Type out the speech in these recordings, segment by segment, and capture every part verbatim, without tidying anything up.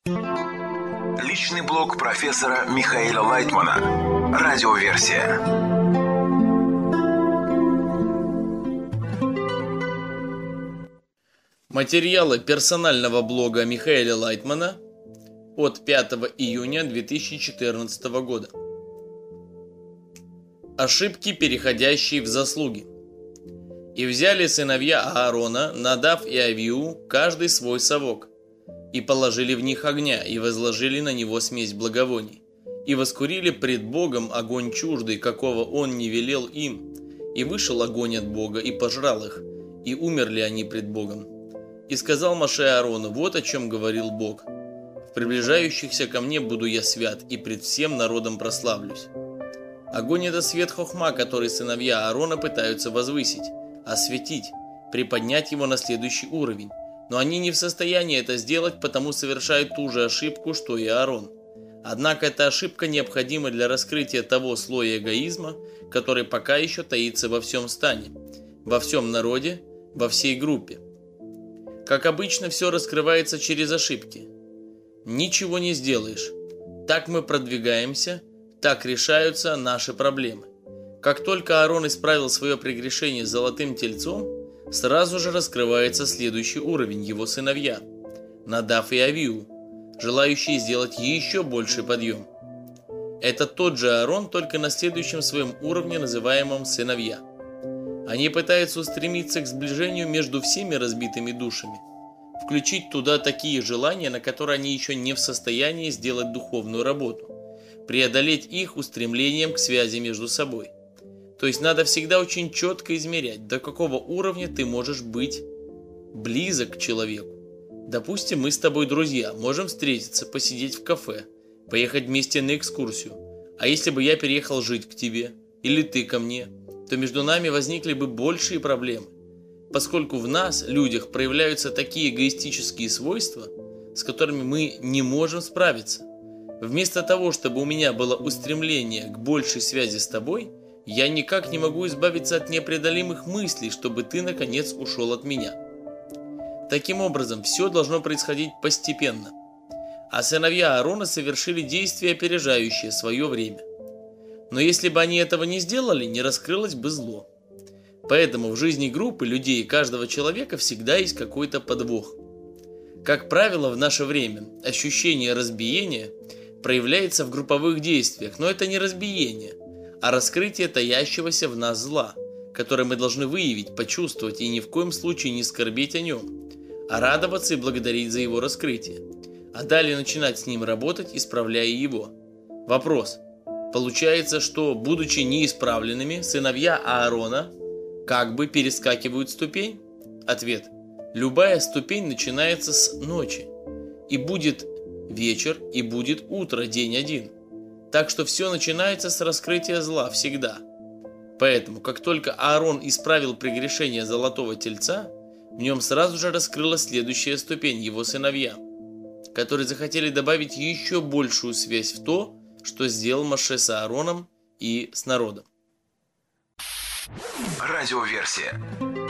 Личный блог профессора Михаила Лайтмана. Радиоверсия. Материалы персонального блога Михаила Лайтмана от пятого июня две тысячи четырнадцатого года. Ошибки, переходящие в заслуги. И взяли сыновья Аарона, Надав и Авиу, каждый свой совок, и положили в них огня, и возложили на него смесь благовоний, и воскурили пред Богом огонь чуждый, какого он не велел им, и вышел огонь от Бога, и пожрал их, и умерли они пред Богом. И сказал Моше Аарону: вот о чем говорил Бог: в приближающихся ко мне буду я свят, и пред всем народом прославлюсь. Огонь — это свет хохма, который сыновья Аарона пытаются возвысить, осветить, приподнять его на следующий уровень. Но они не в состоянии это сделать, потому совершают ту же ошибку, что и Аарон. Однако эта ошибка необходима для раскрытия того слоя эгоизма, который пока еще таится во всем стане, во всем народе, во всей группе. Как обычно, все раскрывается через ошибки. Ничего не сделаешь. Так мы продвигаемся, так решаются наши проблемы. Как только Аарон исправил свое прегрешение с золотым тельцом, сразу же раскрывается следующий уровень: его сыновья, Надав и Авиу, желающие сделать еще больший подъем. Это тот же Аарон, только на следующем своем уровне, называемом сыновья. Они пытаются устремиться к сближению между всеми разбитыми душами, включить туда такие желания, на которые они еще не в состоянии сделать духовную работу, преодолеть их устремлением к связи между собой. То есть надо всегда очень четко измерять, до какого уровня ты можешь быть близок к человеку. Допустим, мы с тобой друзья, можем встретиться, посидеть в кафе, поехать вместе на экскурсию. А если бы я переехал жить к тебе, или ты ко мне, то между нами возникли бы большие проблемы, поскольку в нас, людях, проявляются такие эгоистические свойства, с которыми мы не можем справиться. Вместо того, чтобы у меня было устремление к большей связи с тобой, я никак не могу избавиться от непреодолимых мыслей, чтобы ты, наконец, ушел от меня. Таким образом, все должно происходить постепенно. А сыновья Аарона совершили действия, опережающие свое время. Но если бы они этого не сделали, не раскрылось бы зло. Поэтому в жизни группы людей и каждого человека всегда есть какой-то подвох. Как правило, в наше время ощущение разбиения проявляется в групповых действиях, но это не разбиение, а раскрытие таящегося в нас зла, которое мы должны выявить, почувствовать и ни в коем случае не скорбеть о нем, а радоваться и благодарить за его раскрытие, а далее начинать с ним работать, исправляя его. Вопрос. Получается, что, будучи неисправленными, сыновья Аарона как бы перескакивают ступень? Ответ. Любая ступень начинается с ночи, и будет вечер, и будет утро, день один. Так что все начинается с раскрытия зла всегда. Поэтому, как только Аарон исправил прегрешение золотого тельца, в нем сразу же раскрылась следующая ступень: его сыновья, которые захотели добавить еще большую связь в то, что сделал Моше с Аароном и с народом. Радиоверсия.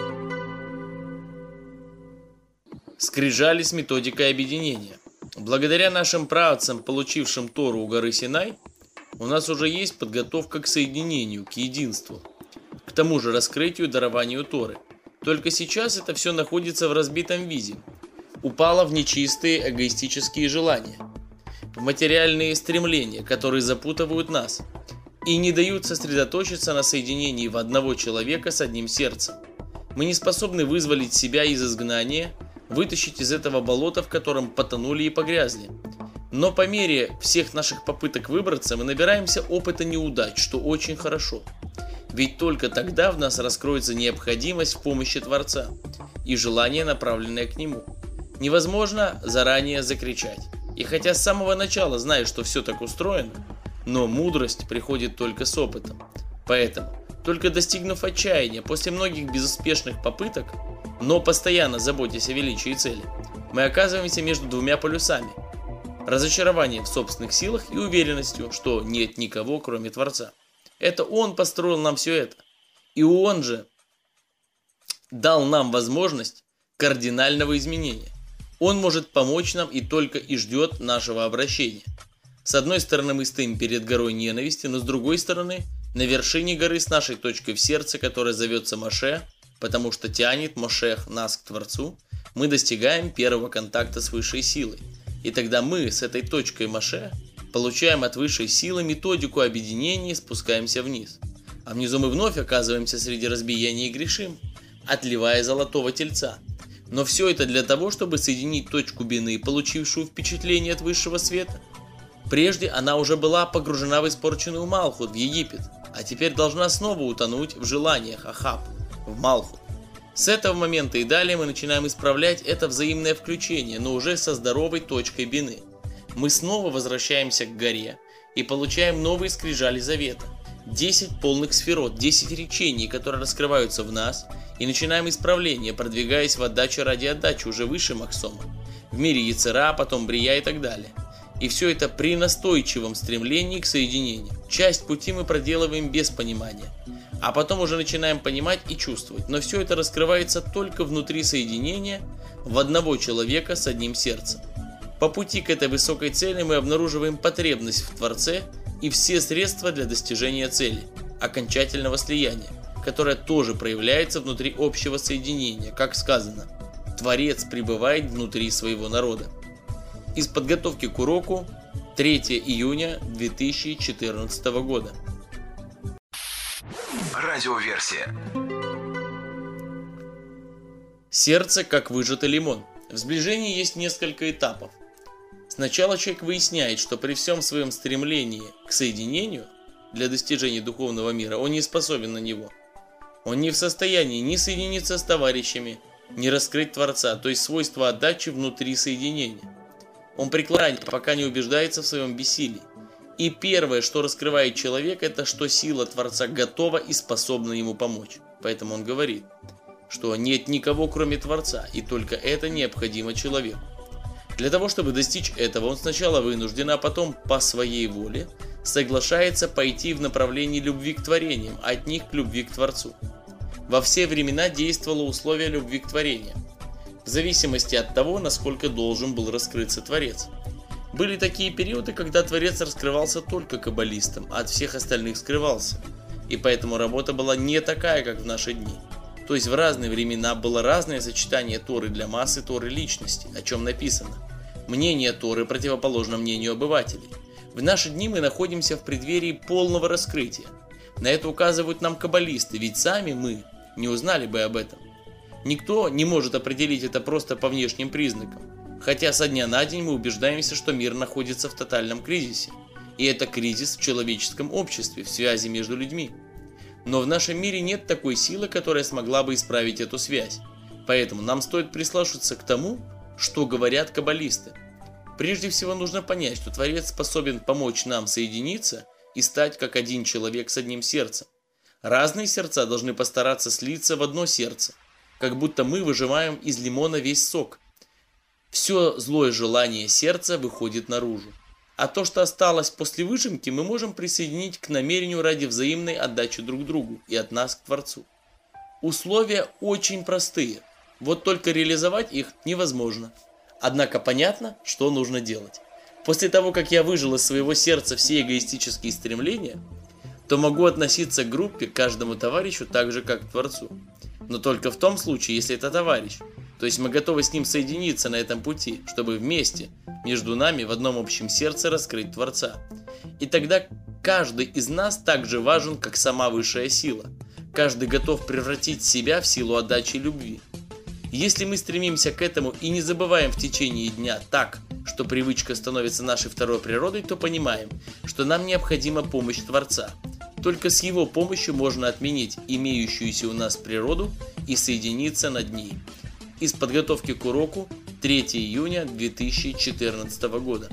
Скрижали с методикой объединения. Благодаря нашим праотцам, получившим Тору у горы Синай, у нас уже есть подготовка к соединению, к единству, к тому же раскрытию и дарованию Торы. Только сейчас это все находится в разбитом виде, упало в нечистые эгоистические желания, в материальные стремления, которые запутывают нас и не дают сосредоточиться на соединении в одного человека с одним сердцем. Мы не способны вызволить себя из изгнания, вытащить из этого болота, в котором потонули и погрязли. Но по мере всех наших попыток выбраться, мы набираемся опыта неудач, что очень хорошо. Ведь только тогда в нас раскроется необходимость в помощи Творца и желание, направленное к Нему. Невозможно заранее закричать. И хотя с самого начала знаешь, что все так устроено, но мудрость приходит только с опытом. Поэтому, только достигнув отчаяния после многих безуспешных попыток, но постоянно заботясь о величии цели, мы оказываемся между двумя полюсами: разочарованием в собственных силах и уверенностью, что нет никого, кроме Творца. Это Он построил нам все это. И Он же дал нам возможность кардинального изменения. Он может помочь нам и только и ждет нашего обращения. С одной стороны мы стоим перед горой ненависти, но с другой стороны на вершине горы с нашей точкой в сердце, которая зовется Моше, потому что тянет Мошех нас к Творцу, мы достигаем первого контакта с высшей силой. И тогда мы с этой точкой Моше получаем от высшей силы методику объединения и спускаемся вниз. А внизу мы вновь оказываемся среди разбиений и грешим, отливая золотого тельца. Но все это для того, чтобы соединить точку бины, получившую впечатление от высшего света. Прежде она уже была погружена в испорченную Малхут, в Египет, а теперь должна снова утонуть в желаниях Ахаб, в Малхут. С этого момента и далее мы начинаем исправлять это взаимное включение, но уже со здоровой точкой бины. Мы снова возвращаемся к горе и получаем новые скрижали завета. десять полных сферот, десять речений, которые раскрываются в нас, и начинаем исправление, продвигаясь в отдачу ради отдачи уже выше Максома, в мире Яцера, потом Брия и так далее. И все это при настойчивом стремлении к соединению. Часть пути мы проделываем без понимания, а потом уже начинаем понимать и чувствовать, но все это раскрывается только внутри соединения в одного человека с одним сердцем. По пути к этой высокой цели мы обнаруживаем потребность в Творце и все средства для достижения цели, окончательного слияния, которое тоже проявляется внутри общего соединения, как сказано: Творец пребывает внутри своего народа. Из подготовки к уроку третьего июня две тысячи четырнадцатого года. Радиоверсия. Сердце как выжатый лимон. В сближении есть несколько этапов. Сначала человек выясняет, что при всем своем стремлении к соединению для достижения духовного мира он не способен на него. Он не в состоянии ни соединиться с товарищами, ни раскрыть Творца, то есть свойство отдачи внутри соединения. Он преклоняет, пока не убеждается в своем бессилии. И первое, что раскрывает человек, это что сила Творца готова и способна ему помочь. Поэтому он говорит, что нет никого кроме Творца, и только это необходимо человеку. Для того, чтобы достичь этого, он сначала вынужден, а потом по своей воле соглашается пойти в направлении любви к творениям, от них к любви к Творцу. Во все времена действовало условие любви к творениям, в зависимости от того, насколько должен был раскрыться Творец. Были такие периоды, когда Творец раскрывался только каббалистам, а от всех остальных скрывался. И поэтому работа была не такая, как в наши дни. То есть в разные времена было разное сочетание Торы для массы, Торы личности, о чем написано. Мнение Торы противоположно мнению обывателей. В наши дни мы находимся в преддверии полного раскрытия. На это указывают нам каббалисты, ведь сами мы не узнали бы об этом. Никто не может определить это просто по внешним признакам. Хотя со дня на день мы убеждаемся, что мир находится в тотальном кризисе. И это кризис в человеческом обществе, в связи между людьми. Но в нашем мире нет такой силы, которая смогла бы исправить эту связь. Поэтому нам стоит прислушаться к тому, что говорят каббалисты. Прежде всего нужно понять, что Творец способен помочь нам соединиться и стать как один человек с одним сердцем. Разные сердца должны постараться слиться в одно сердце, как будто мы выжимаем из лимона весь сок. Все злое желание сердца выходит наружу. А то, что осталось после выжимки, мы можем присоединить к намерению ради взаимной отдачи друг другу и от нас к Творцу. Условия очень простые, вот только реализовать их невозможно. Однако понятно, что нужно делать. После того, как я выжил из своего сердца все эгоистические стремления, то могу относиться к группе, к каждому товарищу так же, как к Творцу. Но только в том случае, если это товарищ. То есть мы готовы с ним соединиться на этом пути, чтобы вместе, между нами, в одном общем сердце раскрыть Творца. И тогда каждый из нас так же важен, как сама высшая сила. Каждый готов превратить себя в силу отдачи и любви. Если мы стремимся к этому и не забываем в течение дня так, что привычка становится нашей второй природой, то понимаем, что нам необходима помощь Творца. Только с его помощью можно отменить имеющуюся у нас природу и соединиться над ней. Из подготовки к уроку третьего июня две тысячи четырнадцатого года.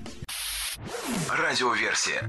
Радиоверсия.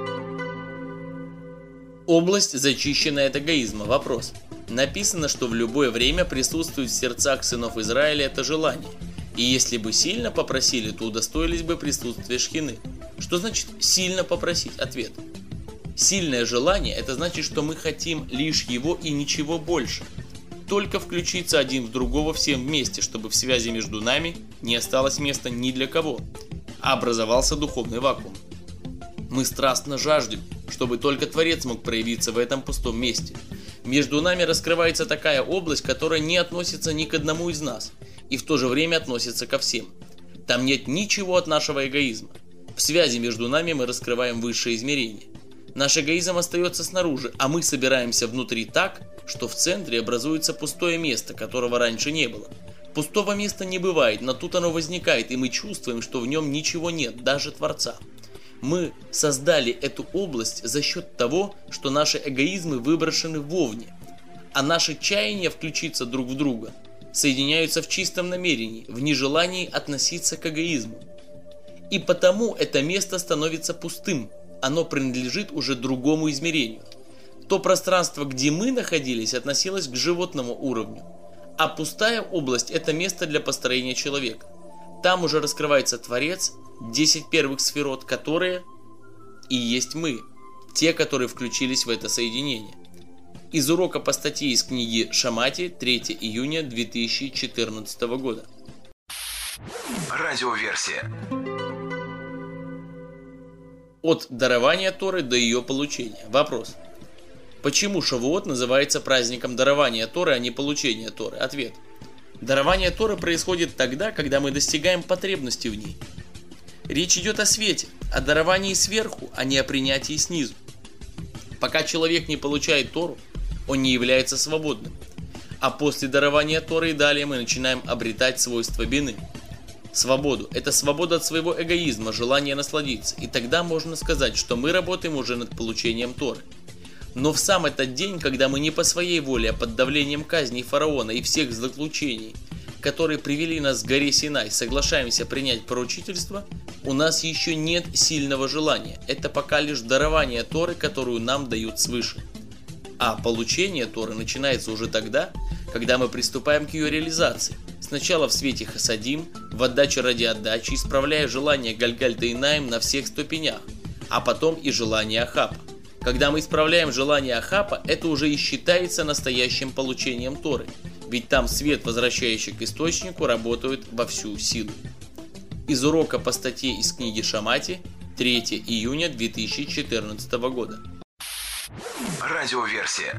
Область, зачищенная от эгоизма. Вопрос. Написано, что в любое время присутствует в сердцах сынов Израиля это желание. И если бы сильно попросили, то удостоились бы присутствия шхины. Что значит сильно попросить? Ответ. Сильное желание – это значит, что мы хотим лишь его и ничего больше. Только включиться один в другого всем вместе, чтобы в связи между нами не осталось места ни для кого, а образовался духовный вакуум. Мы страстно жаждем, чтобы только Творец мог проявиться в этом пустом месте. Между нами раскрывается такая область, которая не относится ни к одному из нас, и в то же время относится ко всем. Там нет ничего от нашего эгоизма. В связи между нами мы раскрываем высшее измерение. Наш эгоизм остается снаружи, а мы собираемся внутри так, что в центре образуется пустое место, которого раньше не было. Пустого места не бывает, но тут оно возникает, и мы чувствуем, что в нем ничего нет, даже Творца. Мы создали эту область за счет того, что наши эгоизмы выброшены вовне, а наши чаяния включиться друг в друга соединяются в чистом намерении, в нежелании относиться к эгоизму. И потому это место становится пустым, оно принадлежит уже другому измерению. То пространство, где мы находились, относилось к животному уровню, а пустая область – это место для построения человека. Там уже раскрывается Творец, десять первых сферот, которые и есть мы, те, которые включились в это соединение. Из урока по статье из книги Шамати, третьего июня две тысячи четырнадцатого года. Радиоверсия. От дарования Торы до ее получения. Вопрос. Почему Шавуот называется праздником дарования Торы, а не получения Торы? Ответ. Дарование Торы происходит тогда, когда мы достигаем потребности в ней. Речь идет о свете, о даровании сверху, а не о принятии снизу. Пока человек не получает Тору, он не является свободным. А после дарования Торы и далее мы начинаем обретать свойства бины. Свободу – это свобода от своего эгоизма, желание насладиться. И тогда можно сказать, что мы работаем уже над получением Торы. Но в сам этот день, когда мы не по своей воле, а под давлением казней фараона и всех заключений, которые привели нас к горе Синай, соглашаемся принять поручительство, у нас еще нет сильного желания. Это пока лишь дарование Торы, которую нам дают свыше. А получение Торы начинается уже тогда, когда мы приступаем к ее реализации. Сначала в свете Хасадим, в отдаче ради отдачи, исправляя желание Галгаль-Дейнаим на всех ступенях, а потом и желание Ахапа. Когда мы исправляем желание Ахапа, это уже и считается настоящим получением Торы, ведь там свет, возвращающий к источнику, работает во всю силу. Из урока по статье из книги Шамати, третьего июня две тысячи четырнадцатого года. Радиоверсия.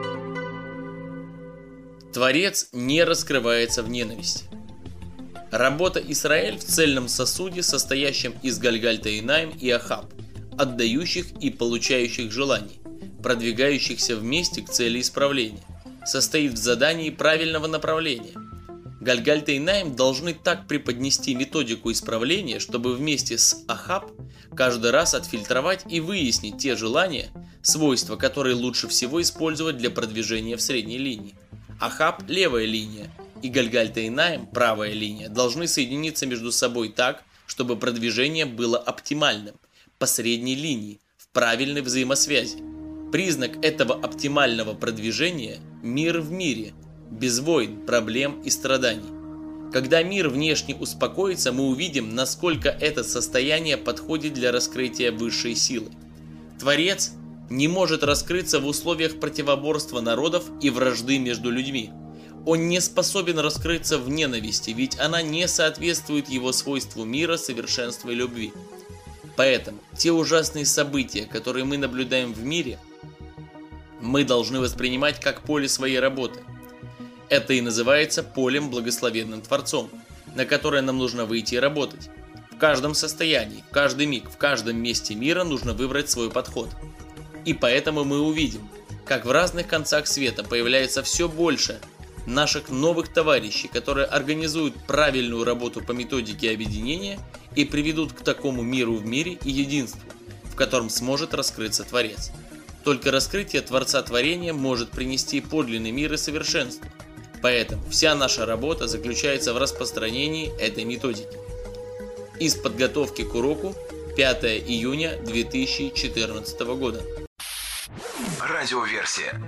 Творец не раскрывается в ненависти. Работа Исраэль в цельном сосуде, состоящем из Галгаль-Дейнаим и Ахап, отдающих и получающих желаний, продвигающихся вместе к цели исправления, состоит в задании правильного направления. Галгаль-Дейнаим должны так преподнести методику исправления, чтобы вместе с Ахап каждый раз отфильтровать и выяснить те желания, свойства, которые лучше всего использовать для продвижения в средней линии. Ахап – левая линия, и Галгаль-Дейнаим – правая линия, должны соединиться между собой так, чтобы продвижение было оптимальным, по средней линии, в правильной взаимосвязи. Признак этого оптимального продвижения – мир в мире, без войн, проблем и страданий. Когда мир внешне успокоится, мы увидим, насколько это состояние подходит для раскрытия высшей силы. Творец не может раскрыться в условиях противоборства народов и вражды между людьми. Он не способен раскрыться в ненависти, ведь она не соответствует его свойству мира, совершенства и любви. Поэтому те ужасные события, которые мы наблюдаем в мире, мы должны воспринимать как поле своей работы. Это и называется полем, благословенным Творцом, на которое нам нужно выйти и работать. В каждом состоянии, в каждый миг, в каждом месте мира нужно выбрать свой подход. И поэтому мы увидим, как в разных концах света появляется все больше наших новых товарищей, которые организуют правильную работу по методике объединения и приведут к такому миру в мире и единству, в котором сможет раскрыться Творец. Только раскрытие Творца Творения может принести подлинный мир и совершенство. Поэтому вся наша работа заключается в распространении этой методики. Из подготовки к уроку пятого июня две тысячи четырнадцатого года. Радиоверсия.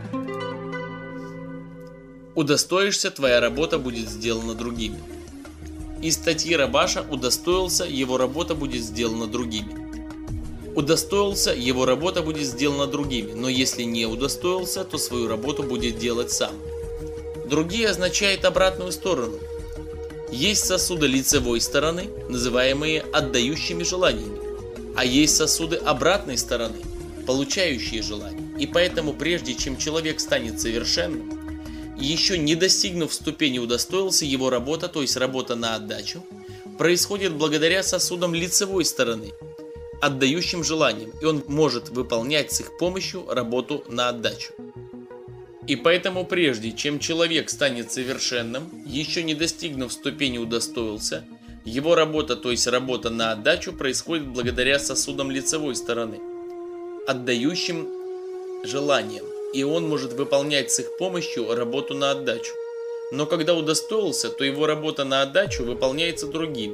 Удостоишься, твоя работа будет сделана другими. Из статьи Рабаша «Удостоился, его работа будет сделана другими». Удостоился, его работа будет сделана другими, но если не удостоился, то свою работу будет делать сам. Другие означает обратную сторону. Есть сосуды лицевой стороны, называемые отдающими желаниями, а есть сосуды обратной стороны, получающие желания. И поэтому прежде чем человек станет совершенным, и еще не достигнув ступени удостоился, его работа, то есть работа на отдачу, происходит благодаря сосудам лицевой стороны, отдающим желаниям, и он может выполнять с их помощью работу на отдачу. И поэтому прежде чем человек станет совершенным, еще не достигнув ступени удостоился, его работа, то есть работа на отдачу, происходит благодаря сосудам лицевой стороны, отдающим желаниям, и он может выполнять с их помощью работу на отдачу. Но когда удостоился, то его работа на отдачу выполняется другими.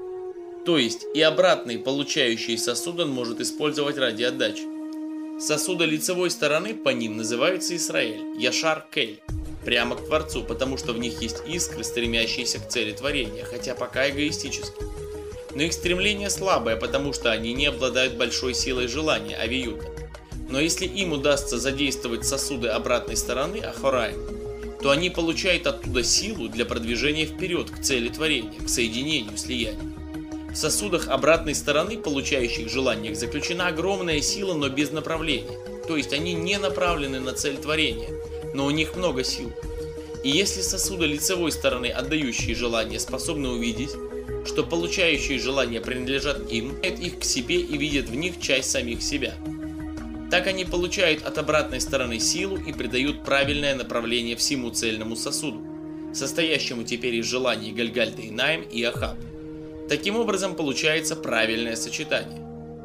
То есть и обратный получающий сосуд он может использовать ради отдачи. Сосуды лицевой стороны по ним называются Исраэль, Яшар Кель, прямо к Творцу, потому что в них есть искры, стремящиеся к цели творения, хотя пока эгоистически. Но их стремление слабое, потому что они не обладают большой силой желания, авиюта. Но если им удастся задействовать сосуды обратной стороны, Ахораим, то они получают оттуда силу для продвижения вперед к цели творения, к соединению, слиянию. В сосудах обратной стороны, получающих желаниях, заключена огромная сила, но без направления. То есть они не направлены на цель творения, но у них много сил. И если сосуды лицевой стороны, отдающие желания, способны увидеть, что получающие желания принадлежат им, их к себе и видят в них часть самих себя, так они получают от обратной стороны силу и придают правильное направление всему цельному сосуду, состоящему теперь из желаний Гальгаль-Дейнаим и Ахаб. Таким образом получается правильное сочетание.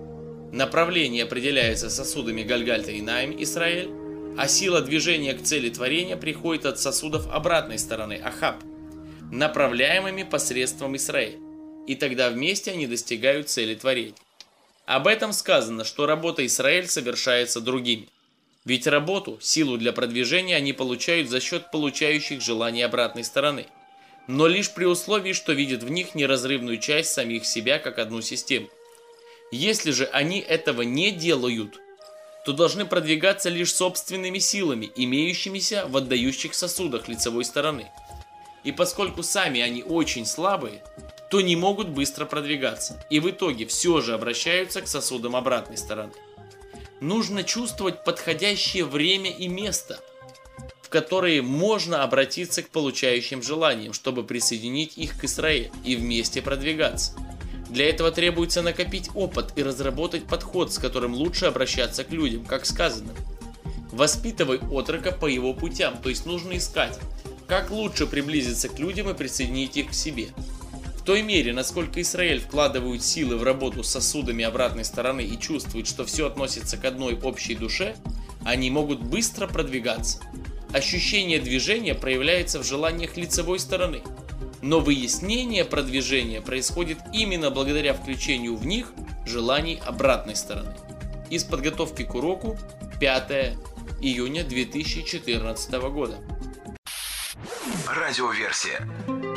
Направление определяется сосудами Гальгаль-Дейнаим, Исраэль, а сила движения к цели творения приходит от сосудов обратной стороны, Ахаб, направляемыми посредством Исраэль, и тогда вместе они достигают цели творения. Об этом сказано, что работа Исраэль совершается другими. Ведь работу, силу для продвижения они получают за счет получающих желаний обратной стороны, но лишь при условии, что видят в них неразрывную часть самих себя как одну систему. Если же они этого не делают, то должны продвигаться лишь собственными силами, имеющимися в отдающих сосудах лицевой стороны. И поскольку сами они очень слабые, то не могут быстро продвигаться, и в итоге все же обращаются к сосудам обратной стороны. Нужно чувствовать подходящее время и место, в которые можно обратиться к получающим желаниям, чтобы присоединить их к Исраэлю и вместе продвигаться. Для этого требуется накопить опыт и разработать подход, с которым лучше обращаться к людям, как сказано. Воспитывай отрока по его путям, то есть нужно искать, как лучше приблизиться к людям и присоединить их к себе. В той мере, насколько Исраэль вкладывает силы в работу с сосудами обратной стороны и чувствует, что все относится к одной общей душе, они могут быстро продвигаться. Ощущение движения проявляется в желаниях лицевой стороны, но выяснение продвижения происходит именно благодаря включению в них желаний обратной стороны. Из подготовки к уроку пятое июня две тысячи четырнадцатого года. Радиоверсия.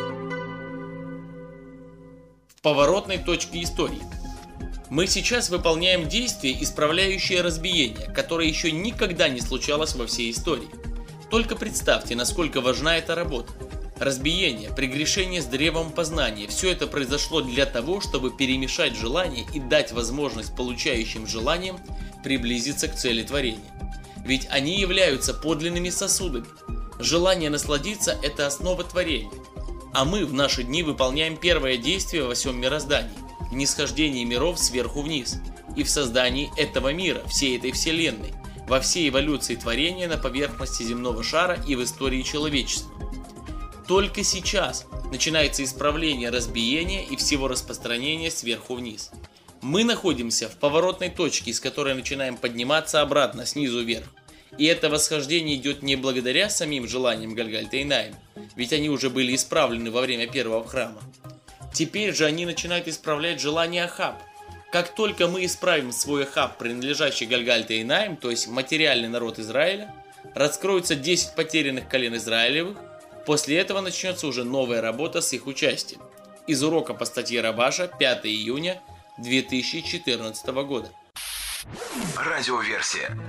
В поворотной точке истории. Мы сейчас выполняем действие, исправляющее разбиение, которое еще никогда не случалось во всей истории. Только представьте, насколько важна эта работа. Разбиение, прегрешение с древом познания – все это произошло для того, чтобы перемешать желания и дать возможность получающим желаниям приблизиться к цели творения. Ведь они являются подлинными сосудами. Желание насладиться – это основа творения. А мы в наши дни выполняем первое действие во всем мироздании – в нисхождении миров сверху вниз и в создании этого мира, всей этой вселенной, во всей эволюции творения на поверхности земного шара и в истории человечества. Только сейчас начинается исправление разбиения и всего распространения сверху вниз. Мы находимся в поворотной точке, из которой начинаем подниматься обратно, снизу вверх. И это восхождение идет не благодаря самим желаниям Гальгаль-Дейнаим, ведь они уже были исправлены во время первого храма. Теперь же они начинают исправлять желания Ахаб. Как только мы исправим свой Ахаб, принадлежащий Гальгаль-Дейнаим, то есть материальный народ Израиля, раскроются десять потерянных колен Израилевых. После этого начнется уже новая работа с их участием. Из урока по статье Рабаша пятое июня две тысячи четырнадцатого года. Радиоверсия.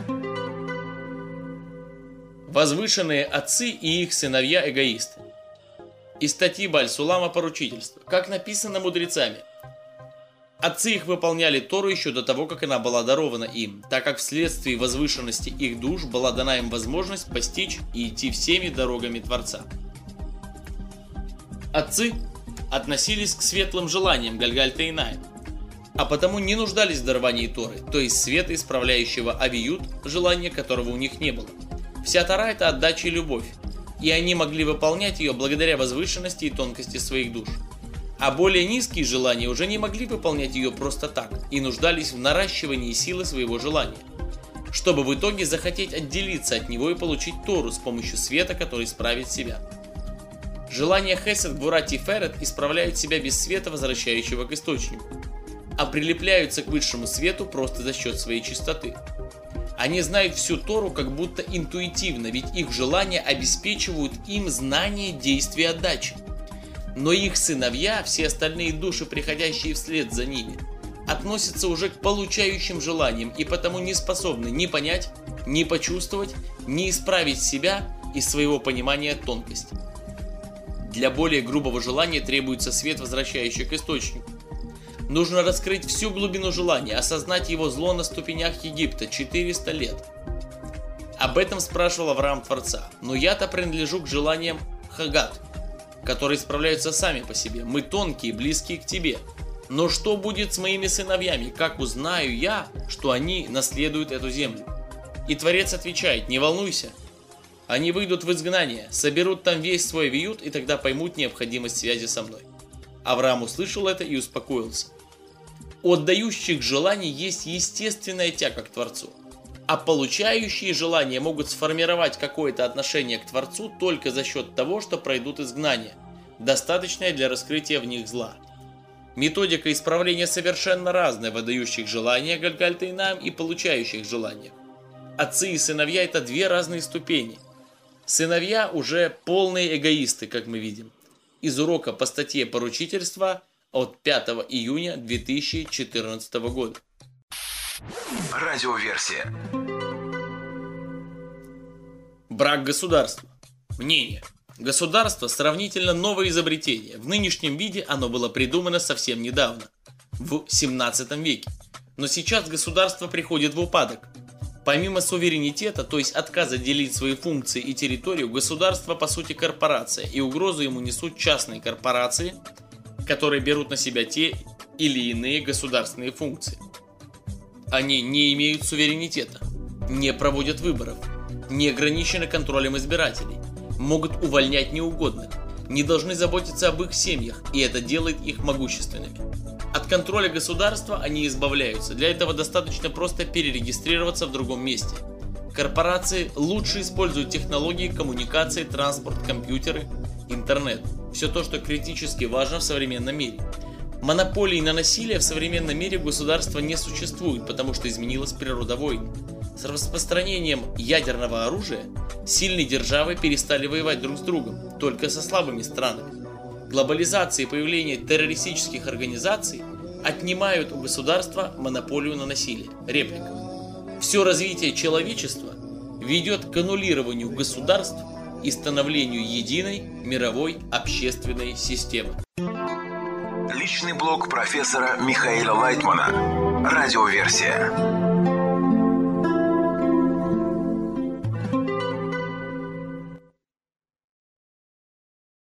Возвышенные отцы и их сыновья эгоисты. Из статьи Баль-Сулама «Поручительство». Как написано мудрецами, отцы их выполняли Тору еще до того, как она была дарована им, так как вследствие возвышенности их душ была дана им возможность постичь и идти всеми дорогами Творца. Отцы относились к светлым желаниям Гальгаль-Тейнаим, а потому не нуждались в даровании Торы, то есть света, исправляющего авиют, желания которого у них не было. Вся Тора – это отдача и любовь, и они могли выполнять ее благодаря возвышенности и тонкости своих душ. А более низкие желания уже не могли выполнять ее просто так и нуждались в наращивании силы своего желания, чтобы в итоге захотеть отделиться от него и получить Тору с помощью света, который исправит себя. Желания Хесед, Гвура, Тиферет исправляют себя без света, возвращающего к источнику, а прилепляются к высшему свету просто за счет своей чистоты. Они знают всю Тору как будто интуитивно, ведь их желания обеспечивают им знание действий отдачи. Но их сыновья, все остальные души, приходящие вслед за ними, относятся уже к получающим желаниям и потому не способны ни понять, ни почувствовать, ни исправить себя из своего понимания тонкости. Для более грубого желания требуется свет, возвращающий к источнику. Нужно раскрыть всю глубину желания, осознать его зло на ступенях Египта четыреста лет. Об этом спрашивал Авраам Творца. Но я-то принадлежу к желаниям Хагат, которые справляются сами по себе. Мы тонкие, близкие к тебе. Но что будет с моими сыновьями? Как узнаю я, что они наследуют эту землю? И Творец отвечает: не волнуйся. Они выйдут в изгнание, соберут там весь свой виют и тогда поймут необходимость связи со мной. Авраам услышал это и успокоился. У отдающих желаний есть естественная тяга к Творцу, а получающие желания могут сформировать какое-то отношение к Творцу только за счет того, что пройдут изгнание, достаточное для раскрытия в них зла. Методика исправления совершенно разная в отдающих желания Гальгаль-Тейнаим и получающих желаниях. Отцы и сыновья – это две разные ступени. Сыновья уже полные эгоисты, как мы видим. Из урока по статье «Поручительство» от пятого июня две тысячи четырнадцатого года. Радиоверсия. Брак государства. Мнение. Государство – сравнительно новое изобретение. В нынешнем виде оно было придумано совсем недавно, в семнадцатом веке. Но сейчас государство приходит в упадок. Помимо суверенитета, то есть отказа делить свои функции и территорию, государство по сути корпорация, и угрозу ему несут частные корпорации, которые берут на себя те или иные государственные функции. Они не имеют суверенитета, не проводят выборов, не ограничены контролем избирателей, могут увольнять неугодных, не должны заботиться об их семьях, и это делает их могущественными. От контроля государства они избавляются, для этого достаточно просто перерегистрироваться в другом месте. Корпорации лучше используют технологии коммуникации, транспорт, компьютеры, интернет. Все то, что критически важно в современном мире. Монополий на насилие в современном мире государства не существует, потому что изменилась природа войн. С распространением ядерного оружия сильные державы перестали воевать друг с другом, только со слабыми странами. Глобализация и появление террористических организаций отнимают у государства монополию на насилие. Реплика. Все развитие человечества ведет к аннулированию государств и становлению единой мировой общественной системы. Личный блог профессора Михаила Лайтмана. Радиоверсия.